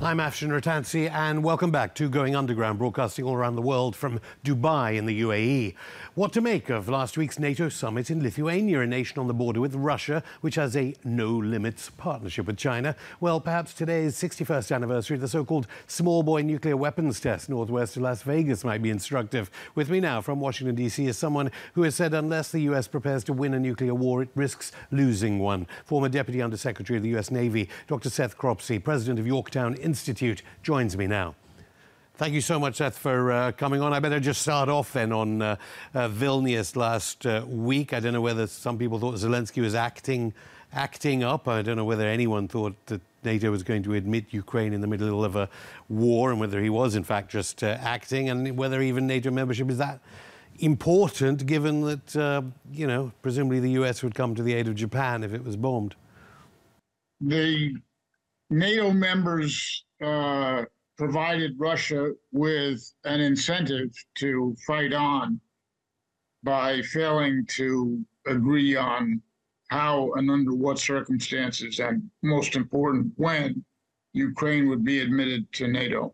I'm Afshin Rattansi, and welcome back to Going Underground, broadcasting all around the world from Dubai in the UAE. What to make of last week's NATO summit in Lithuania, a nation on the border with Russia, which has a no-limits partnership with China? Well, perhaps today's 61st anniversary of the so-called small boy nuclear weapons test northwest of Las Vegas might be instructive. With me now from Washington, D.C. is someone who has said unless the U.S. prepares to win a nuclear war, it risks losing one. Former Deputy Undersecretary of the U.S. Navy, Dr. Seth Cropsey, president of Yorktown Institute, joins me now. Thank you so much, Seth, for coming on. I better just start off then on Vilnius last week. I don't know whether some people thought Zelensky was acting up. I don't know whether anyone thought that NATO was going to admit Ukraine in the middle of a war, and whether he was, in fact, just acting, and whether even NATO membership is that important, given that, you know, presumably the US would come to the aid of Japan if it was bombed. The NATO members provided Russia with an incentive to fight on by failing to agree on how and under what circumstances, and most important, when Ukraine would be admitted to NATO.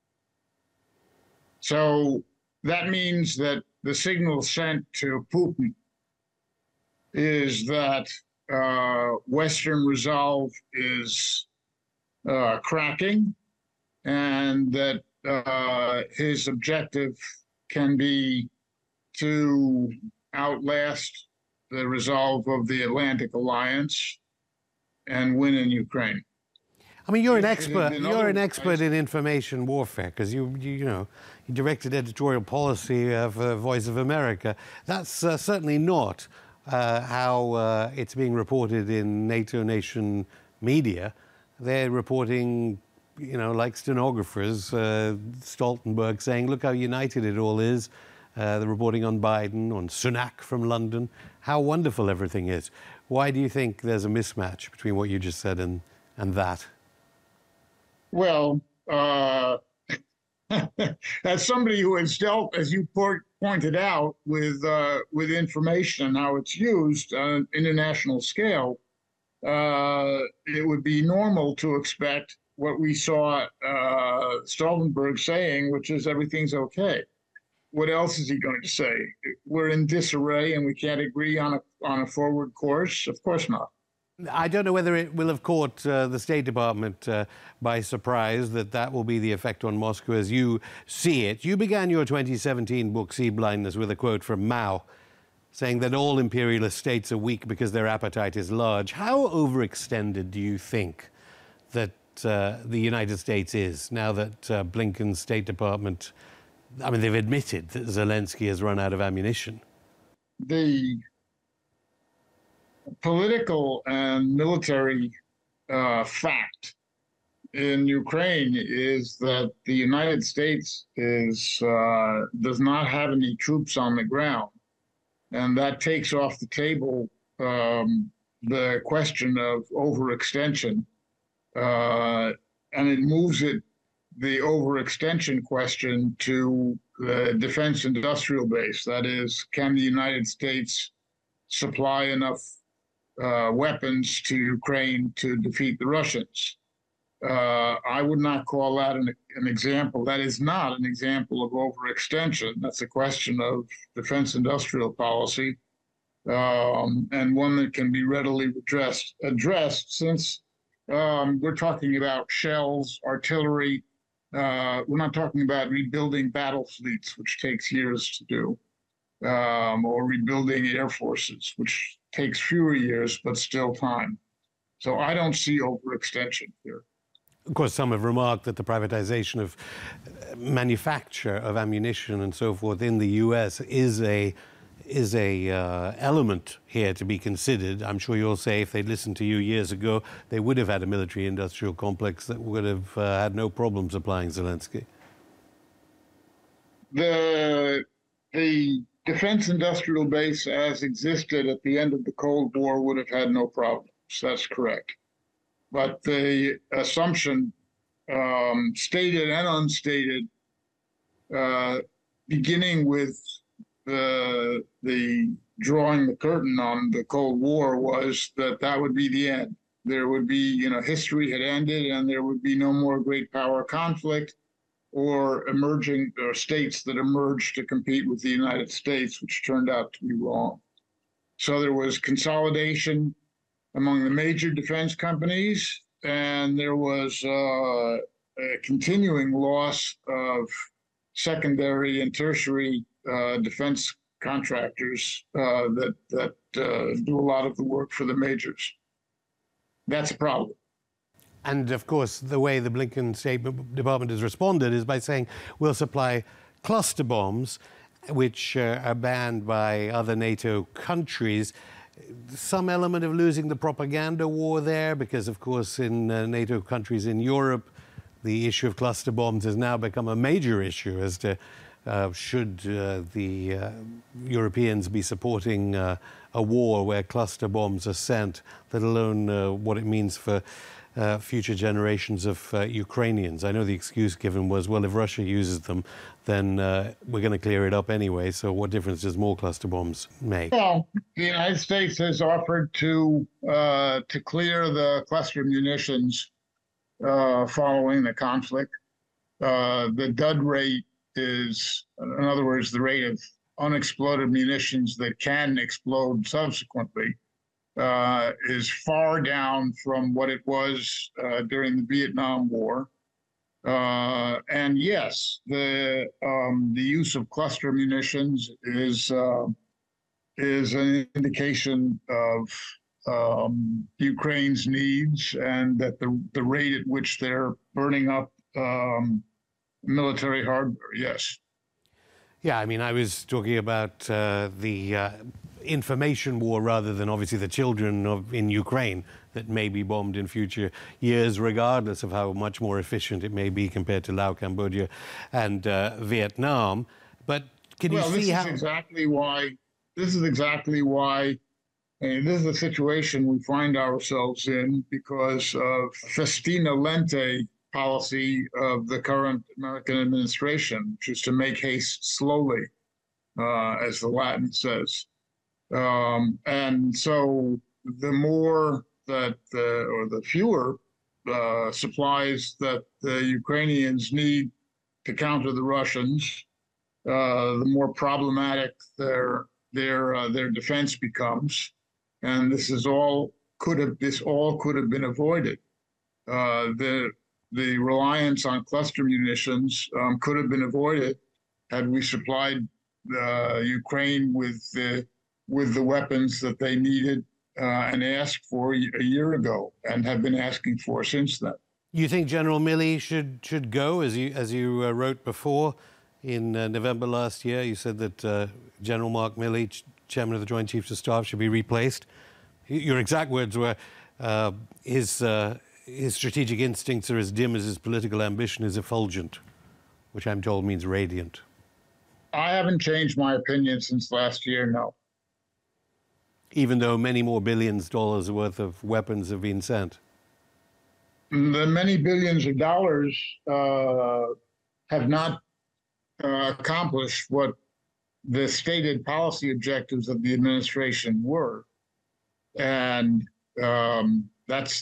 So that means that the signal sent to Putin is that Western resolve is cracking, and that his objective can be to outlast the resolve of the Atlantic Alliance and win in Ukraine. I mean, you're an expert. You're an expert in information warfare, because you directed editorial policy for Voice of America. That's certainly not how it's being reported in NATO nation media. They're reporting, you know, like stenographers, Stoltenberg saying, look how united it all is. They're reporting on Biden, on Sunak from London, how wonderful everything is. Why do you think there's a mismatch between what you just said and that? Well, as somebody who has dealt, as you pointed out, with information and how it's used on an international scale, it would be normal to expect what we saw Stoltenberg saying, which is everything's okay. What else is he going to say? We're in disarray and we can't agree on a forward course? Of course not. I don't know whether it will have caught the State Department by surprise that will be the effect on Moscow as you see it. You began your 2017 book, Sea Blindness, with a quote from Mao, saying that all imperialist states are weak because their appetite is large. How overextended do you think that the United States is, now that Blinken's State Department, I mean, they've admitted that Zelensky has run out of ammunition? The political and military fact in Ukraine is that the United States does not have any troops on the ground. And that takes off the table the question of overextension, and it moves the overextension question to the defense industrial base. That is, can the United States supply enough weapons to Ukraine to defeat the Russians? I would not call that an example. That is not an example of overextension. That's a question of defense industrial policy, and one that can be readily addressed since we're talking about shells, artillery. We're not talking about rebuilding battle fleets, which takes years to do, or rebuilding air forces, which takes fewer years, but still time. So I don't see overextension here. Of course, some have remarked that the privatization of manufacture of ammunition and so forth in the U.S. is a element here to be considered. I'm sure you'll say if they'd listened to you years ago, they would have had a military-industrial complex that would have had no problem supplying Zelensky. The defense industrial base as existed at the end of the Cold War would have had no problems. That's correct. But the assumption, stated and unstated, beginning with the drawing the curtain on the Cold War, was that would be the end. there would be, history had ended and there would be no more great power conflict or emerging states that emerged to compete with the United States, which turned out to be wrong. So there was consolidation among the major defense companies, and there was a continuing loss of secondary and tertiary defense contractors that do a lot of the work for the majors. That's a problem. And of course, the way the Blinken State Department has responded is by saying we'll supply cluster bombs, which are banned by other NATO countries. Some element of losing the propaganda war there, because of course in NATO countries in Europe, the issue of cluster bombs has now become a major issue as to should the Europeans be supporting a war where cluster bombs are sent, let alone what it means for future generations of Ukrainians. I know the excuse given was, well, if Russia uses them, then we're going to clear it up anyway, so what difference does more cluster bombs make? Well, the United States has offered to clear the cluster munitions following the conflict. The dud rate is, in other words, the rate of unexploded munitions that can explode subsequently, is far down from what it was during the Vietnam War. And yes, the use of cluster munitions is an indication of Ukraine's needs, and that the rate at which they're burning up military hardware, yes. Yeah, I mean, I was talking about the information war rather than obviously the children in Ukraine that may be bombed in future years, regardless of how much more efficient it may be compared to Laos, Cambodia, and Vietnam. But can you see how? This is exactly why. And this is the situation we find ourselves in because of festina lente policy of the current American administration, which is to make haste slowly, as the Latin says. And so the more that, or the fewer supplies that the Ukrainians need to counter the Russians, the more problematic their defense becomes. And this all could have been avoided. The reliance on cluster munitions could have been avoided had we supplied Ukraine with the weapons that they needed and asked for a year ago, and have been asking for since then. You think General Milley should go, as you wrote before in November last year? You said that General Mark Milley, Chairman of the Joint Chiefs of Staff, should be replaced. Your exact words were his strategic instincts are as dim as his political ambition is effulgent, which I'm told means radiant. I haven't changed my opinion since last year, no. Even though many more billions of dollars worth of weapons have been sent? The many billions of dollars have not accomplished what the stated policy objectives of the administration were. And that's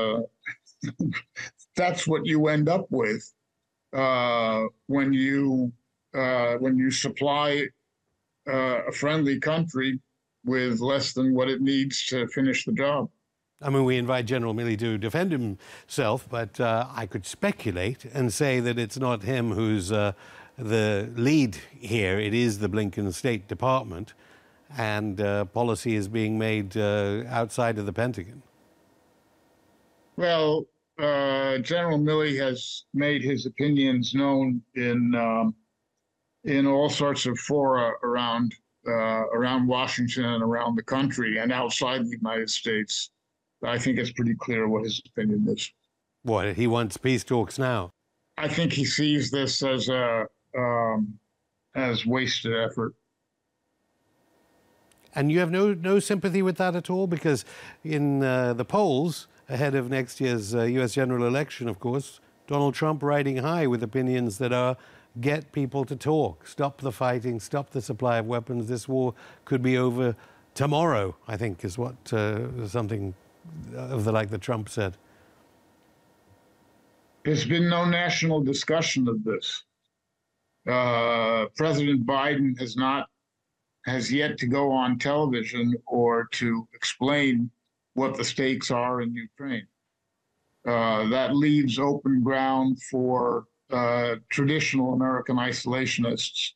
what you end up with when you supply a friendly country with less than what it needs to finish the job. I mean, we invite General Milley to defend himself, but I could speculate and say that it's not him who's the lead here. It is the Blinken State Department, and policy is being made outside of the Pentagon. Well, General Milley has made his opinions known in all sorts of fora around Washington and around the country and outside the United States. I think it's pretty clear what his opinion is. What, he wants peace talks now? I think he sees this as wasted effort. And you have no sympathy with that at all? Because in the polls ahead of next year's U.S. general election, of course, Donald Trump riding high with opinions that are get people to talk, stop the fighting, stop the supply of weapons. This war could be over tomorrow, I think, is what something of the like that Trump said? There's been no national discussion of this. President Biden has yet to go on television or to explain what the stakes are in Ukraine. That leaves open ground for traditional American isolationists.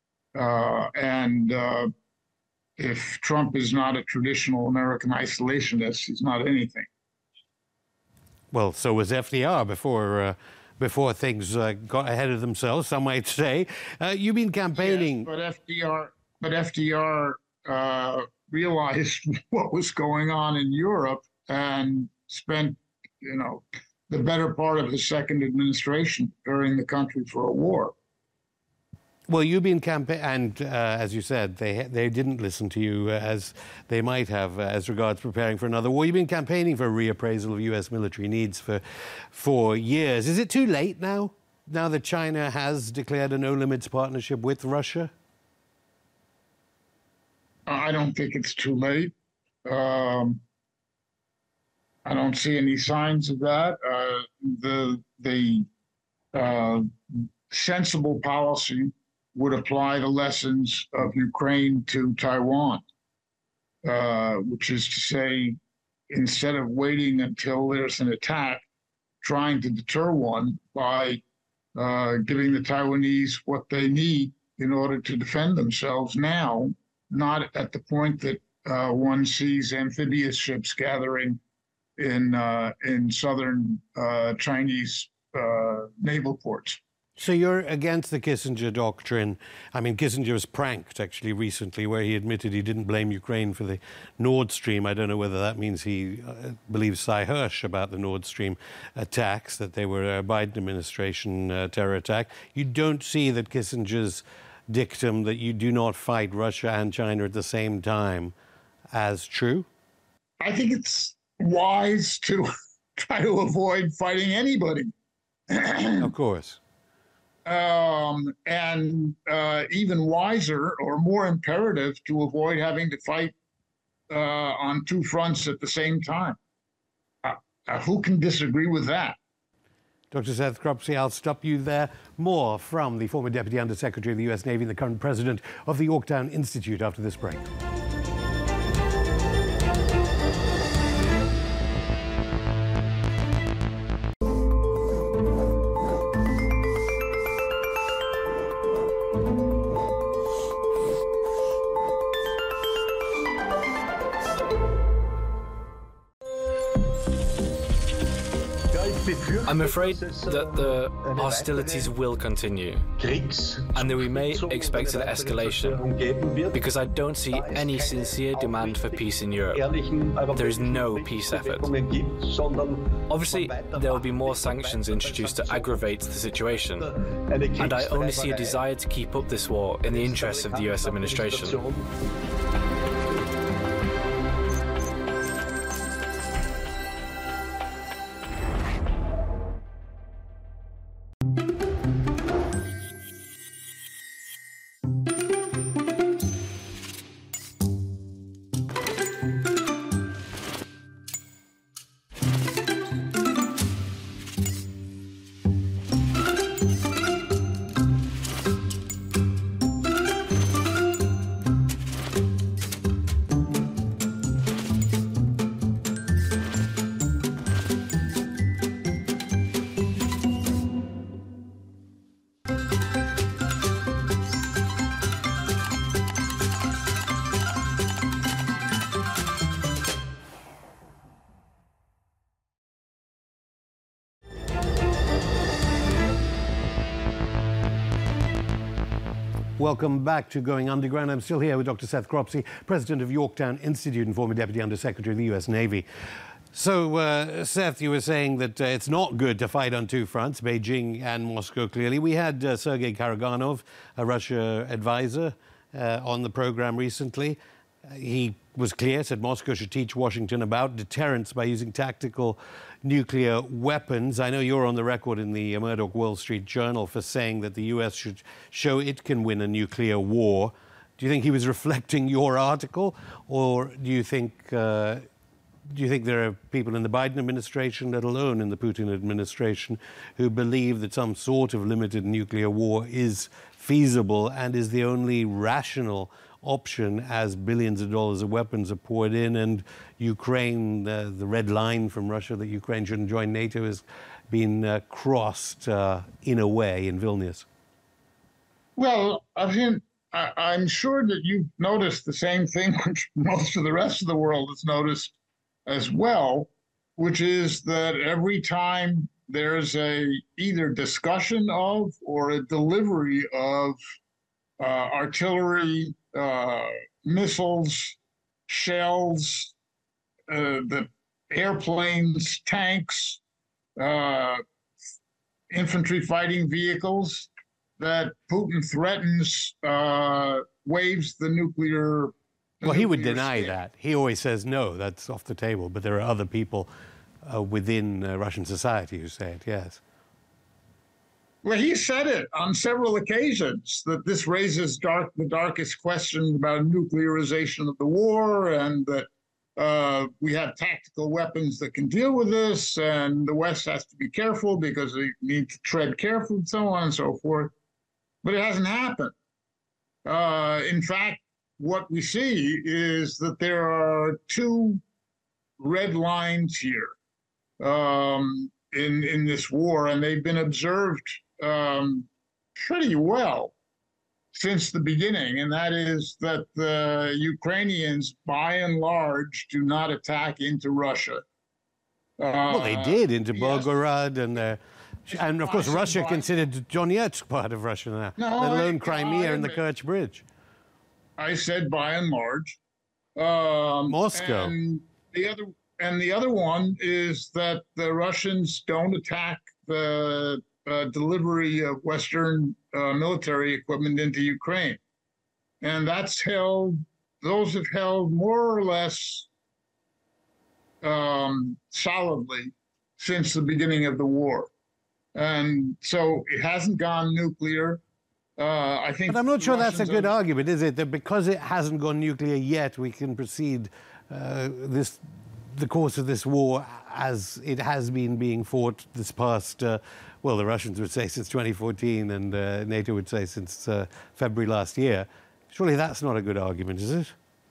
If Trump is not a traditional American isolationist, he's not anything. Well, so was FDR before things got ahead of themselves, some might say. You've been campaigning. Yes, but FDR realized what was going on in Europe and spent, the better part of his second administration preparing the country for a war. Well, you've been campaigning, and as you said, they didn't listen to you as they might have as regards preparing for another war. You've been campaigning for a reappraisal of U.S. military needs for years. Is it too late now that China has declared a no-limits partnership with Russia? I don't think it's too late. I don't see any signs of that. The sensible policy would apply the lessons of Ukraine to Taiwan, which is to say, instead of waiting until there's an attack, trying to deter one by giving the Taiwanese what they need in order to defend themselves now, not at the point that one sees amphibious ships gathering in southern Chinese naval ports. So you're against the Kissinger doctrine. I mean, Kissinger was pranked, actually, recently, where he admitted he didn't blame Ukraine for the Nord Stream. I don't know whether that means he believes Sy Hersh about the Nord Stream attacks, that they were a Biden administration terror attack. You don't see that Kissinger's dictum that you do not fight Russia and China at the same time as true? I think it's wise to try to avoid fighting anybody. Of course. And even wiser or more imperative to avoid having to fight on two fronts at the same time. Who can disagree with that? Dr. Seth Kropsy, I'll stop you there. More from the former Deputy Undersecretary of the U.S. Navy and the current president of the Yorktown Institute after this break. I'm afraid that the hostilities will continue and that we may expect an escalation because I don't see any sincere demand for peace in Europe. There is no peace effort. Obviously, there will be more sanctions introduced to aggravate the situation, and I only see a desire to keep up this war in the interests of the US administration. Welcome back to Going Underground. I'm still here with Dr. Seth Kropsy, president of Yorktown Institute and former Deputy Undersecretary of the U.S. Navy. So, Seth, you were saying that it's not good to fight on two fronts, Beijing and Moscow, clearly. We had Sergei Karaganov, a Russia advisor, on the program recently. He was clear, said Moscow should teach Washington about deterrence by using tactical nuclear weapons. I know you're on the record in the Murdoch Wall Street Journal for saying that the U.S. should show it can win a nuclear war. Do you think he was reflecting your article, or do you think do you think there are people in the Biden administration, let alone in the Putin administration, who believe that some sort of limited nuclear war is feasible and is the only rational option as billions of dollars of weapons are poured in, and Ukraine, the red line from Russia that Ukraine shouldn't join NATO, has been crossed in a way in Vilnius? Well, I'm sure that you've noticed the same thing which most of the rest of the world has noticed as well, which is that every time there's either discussion of or a delivery of artillery, missiles, shells, the airplanes, tanks, infantry fighting vehicles, that Putin threatens, waves the nuclear. Well, he would deny that. He always says, no, that's off the table. But there are other people within Russian society who say it, yes. Well, he said it on several occasions, that this raises the darkest questions about nuclearization of the war, and that we have tactical weapons that can deal with this, and the West has to be careful because they need to tread carefully, and so on and so forth. But it hasn't happened. In fact, what we see is that there are two red lines here in this war, and they've been observed pretty well since the beginning, and that is that the Ukrainians, by and large, do not attack into Russia. Well, they did into Belgorod, and of course Russia considered Donetsk part of Russia now, let alone Crimea and the Kerch Bridge. I said by and large. Moscow. And the other one is that the Russians don't attack the delivery of Western military equipment into Ukraine. And those have held more or less solidly since the beginning of the war. And so it hasn't gone nuclear. I think. But I'm not sure that's a good argument, is it? That because it hasn't gone nuclear yet, we can proceed the course of this war as it has been being fought this past, well, the Russians would say since 2014, and NATO would say since February last year. Surely that's not a good argument, is it?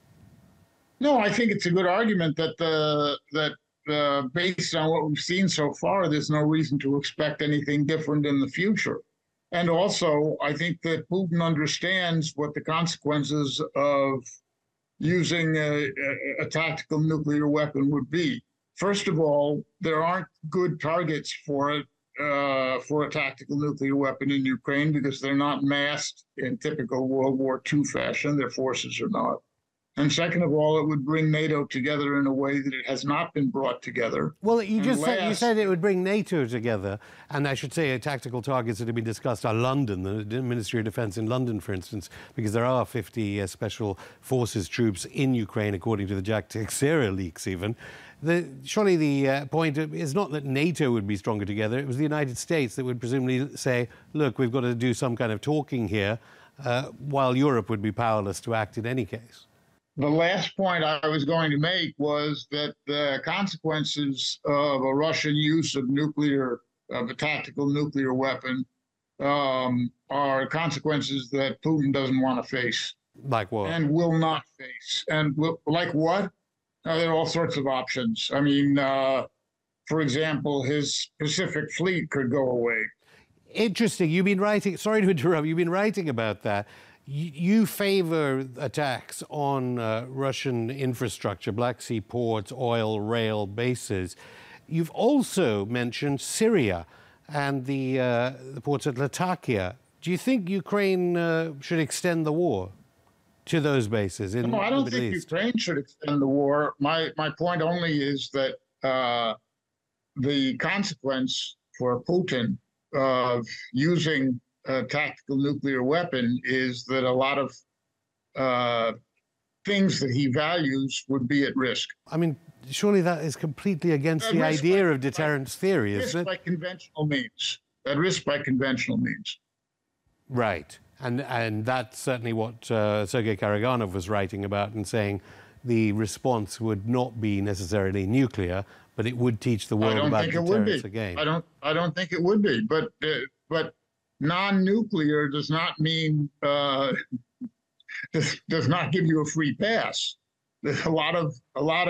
No, I think it's a good argument that based on what we've seen so far, there's no reason to expect anything different in the future. And also, I think that Putin understands what the consequences of using a tactical nuclear weapon would be. First of all, there aren't good targets for it, for a tactical nuclear weapon in Ukraine, because they're not massed in typical World War II fashion. Their forces are not. And second of all, it would bring NATO together in a way that it has not been brought together. Well, you said it would bring NATO together, and I should say tactical targets that have been discussed are London, the Ministry of Defence in London, for instance, because there are 50 special forces troops in Ukraine, according to the Jack Teixeira leaks even. Surely the point is not that NATO would be stronger together. It was the United States that would presumably say, look, we've got to do some kind of talking here, while Europe would be powerless to act in any case. The last point I was going to make was that the consequences of a Russian use of a tactical nuclear weapon, are consequences that Putin doesn't want to face. Like what? And will not face. And like what? There are all sorts of options. I mean, for example, his Pacific Fleet could go away. Interesting. You've been writing, sorry to interrupt, you've been writing about that. You favor attacks on Russian infrastructure, Black Sea ports, oil, rail bases. You've also mentioned Syria and the ports at Latakia. Do you think Ukraine should extend the war to those bases in the Middle East? No, I don't think Ukraine should extend the war. My point only is that the consequence for Putin of using a tactical nuclear weapon is that a lot of things that he values would be at risk. I mean, surely that is completely against the idea of deterrence theory, isn't it? By conventional means. At risk by conventional means. Right. And that's certainly what Sergei Karaganov was writing about and saying the response would not be necessarily nuclear, but it would teach the world about deterrence again. I don't think it would be. But non-nuclear does not mean does not give you a free pass. There's a lot of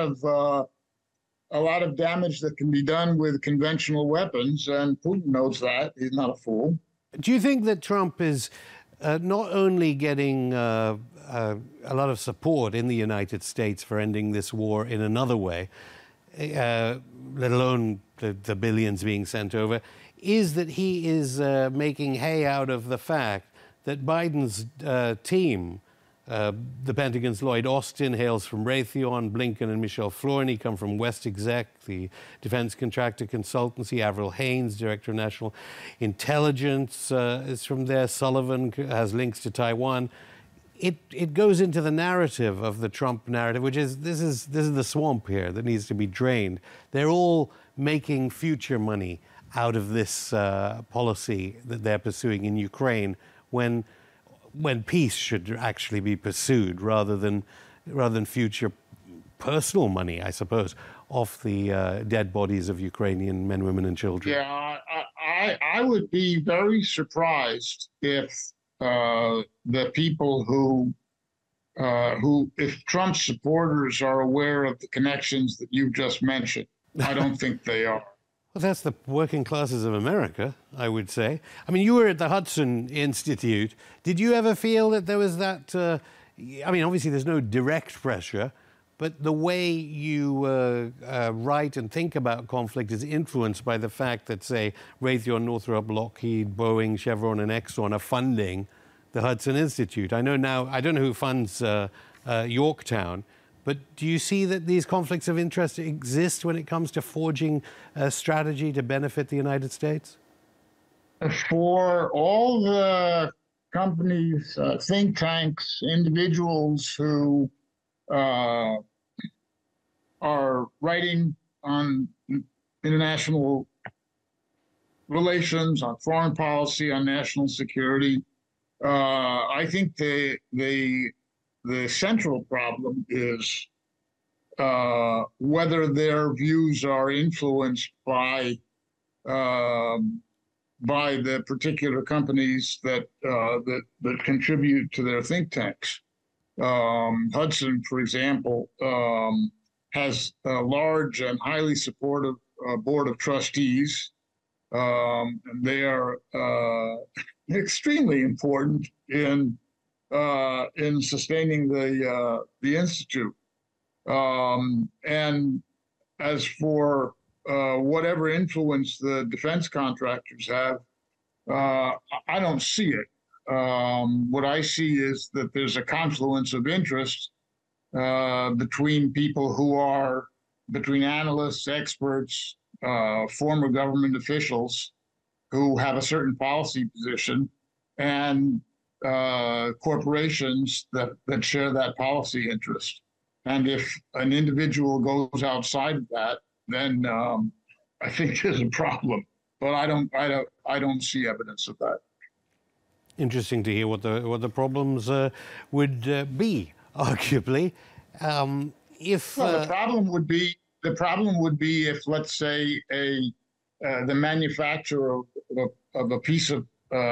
damage that can be done with conventional weapons, and Putin knows that. He's not a fool. Do you think that Trump is not only getting a lot of support in the United States for ending this war in another way, let alone the billions being sent over, is that he is making hay out of the fact that Biden's team, the Pentagon's Lloyd Austin hails from Raytheon, Blinken and Michelle Flournoy come from WestExec, the defense contractor consultancy, Avril Haines, Director of National Intelligence, is from there, Sullivan has links to Taiwan. It goes into the narrative of the Trump narrative, which is this is the swamp here that needs to be drained. They're all making future money out of this policy that they're pursuing in Ukraine when peace should actually be pursued rather than future personal money, I suppose, off the dead bodies of Ukrainian men, women, and children. Yeah, I would be very surprised if the people who, if Trump's supporters are aware of the connections that you've just mentioned. I don't think they are. Well, that's the working classes of America, I would say. I mean, you were at the Hudson Institute. Did you ever feel that there was that... I mean, obviously there's no direct pressure, but the way you write and think about conflict is influenced by the fact that, say, Raytheon, Northrop, Lockheed, Boeing, Chevron and Exxon are funding the Hudson Institute. I know now, I don't know who funds Yorktown, but do you see that these conflicts of interest exist when it comes to forging a strategy to benefit the United States? For all the companies, think tanks, individuals who are writing on international relations, on foreign policy, on national security, I think the central problem is whether their views are influenced by the particular companies that contribute to their think tanks. Hudson, for example, has a large and highly supportive board of trustees. And they are extremely important in sustaining the institute. And as for whatever influence the defense contractors have, I don't see it. What I see is that there's a confluence of interest between people who are, between analysts, experts, former government officials who have a certain policy position, and corporations that share that policy interest. And if an individual goes outside of that, then I think there's a problem. But I don't see evidence of that. Interesting to hear what the problems would be, arguably. Well, the problem would be if, let's say, the manufacturer of a piece of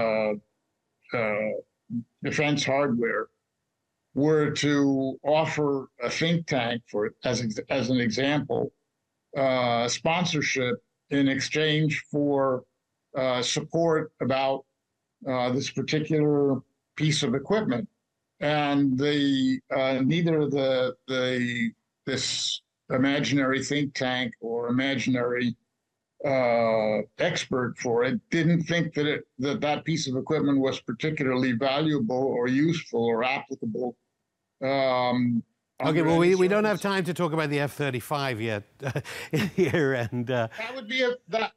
defense hardware were to offer a think tank, for as an example, sponsorship in exchange for support about this particular piece of equipment, and neither this imaginary think tank or imaginary expert for it didn't think that piece of equipment was particularly valuable or useful or applicable. Okay, well, we don't have time to talk about the F-35 yet here, and that would be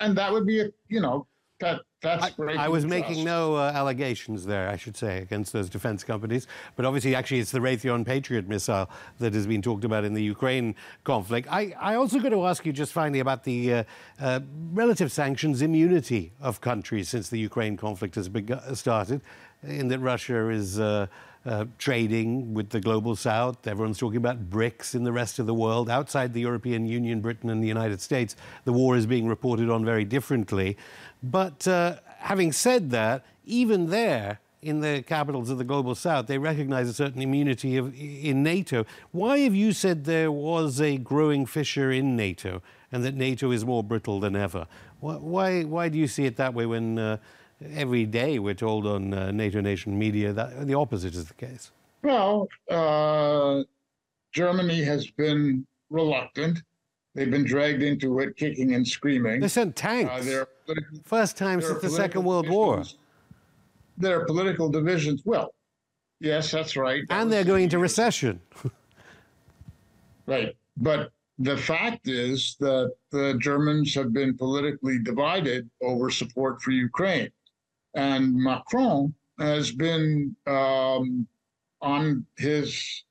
that's great. I was making no allegations there, I should say, against those defense companies. But obviously, actually, it's the Raytheon Patriot missile that has been talked about in the Ukraine conflict. I also got to ask you just finally about the relative sanctions immunity of countries since the Ukraine conflict has started, in that Russia is trading with the global south. Everyone's talking about BRICS in the rest of the world. Outside the European Union, Britain and the United States, the war is being reported on very differently. But having said that, even there, in the capitals of the global south, they recognize a certain immunity in NATO. Why have you said there was a growing fissure in NATO and that NATO is more brittle than ever? Why do you see it that way when every day we're told on NATO Nation media that the opposite is the case? Well, Germany has been reluctant. They've been dragged into it kicking and screaming. They sent tanks. First time since the Second World War. There are political divisions. Well, yes, that's right. And they're going into recession. Right. But the fact is that the Germans have been politically divided over support for Ukraine. And Macron has been on his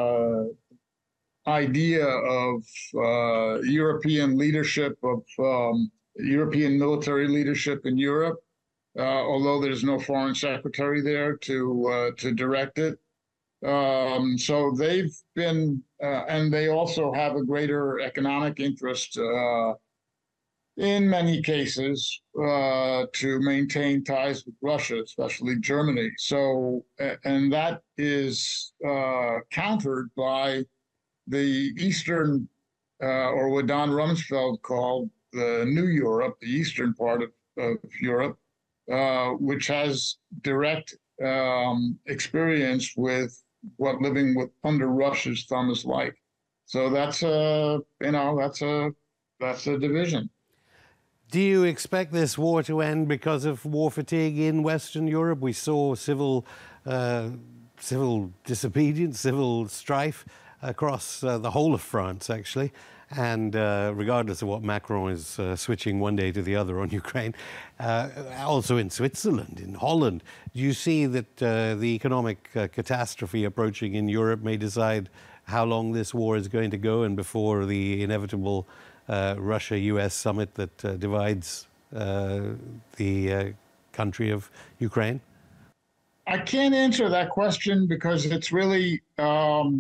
idea of European leadership, of European military leadership in Europe. Although there's no foreign secretary there to direct it. So they've been, and they also have a greater economic interest in many cases to maintain ties with Russia, especially Germany. So, and that is countered by the Eastern, or what Don Rumsfeld called the New Europe, the Eastern part of Europe, which has direct experience with what living under Russia's thumb is like. So that's a division. Do you expect this war to end because of war fatigue in Western Europe? We saw civil disobedience, civil strife across the whole of France, actually. And regardless of what Macron is switching one day to the other on Ukraine, also in Switzerland, in Holland, do you see that the economic catastrophe approaching in Europe may decide how long this war is going to go and before the inevitable Russia-US summit that divides the country of Ukraine? I can't answer that question because it's really hard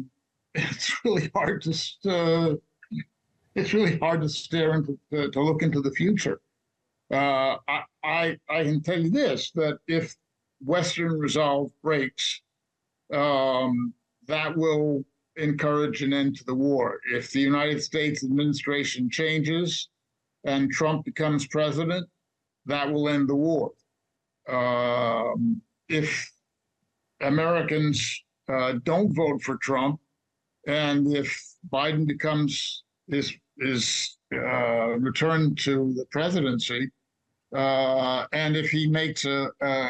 to. It's really hard to stare into to look into the future. I can tell you this, that if Western resolve breaks, that will encourage an end to the war. If the United States administration changes and Trump becomes president, that will end the war. If Americans don't vote for Trump, and if Biden is returned to the presidency, and if he makes a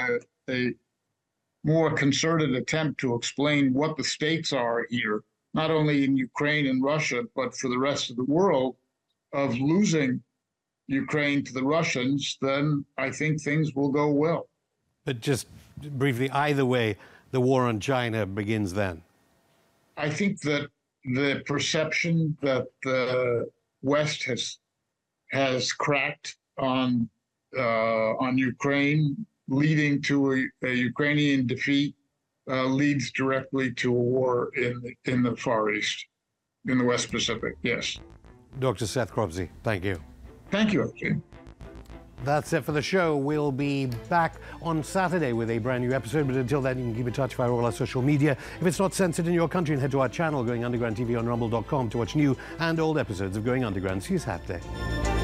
more concerted attempt to explain what the stakes are here, not only in Ukraine and Russia, but for the rest of the world, of losing Ukraine to the Russians, then I think things will go well. But just briefly, either way, the war on China begins then. I think that the perception that the West has cracked on Ukraine, leading to a Ukrainian defeat, leads directly to a war in the Far East, in the West Pacific. Yes. Dr. Seth Kropsey, thank you. Thank you, Eugene. That's it for the show. We'll be back on Saturday with a brand new episode, but until then, you can keep in touch via all our social media. If it's not censored in your country, and head to our channel, Going Underground TV on rumble.com, to watch new and old episodes of Going Underground. See you Saturday.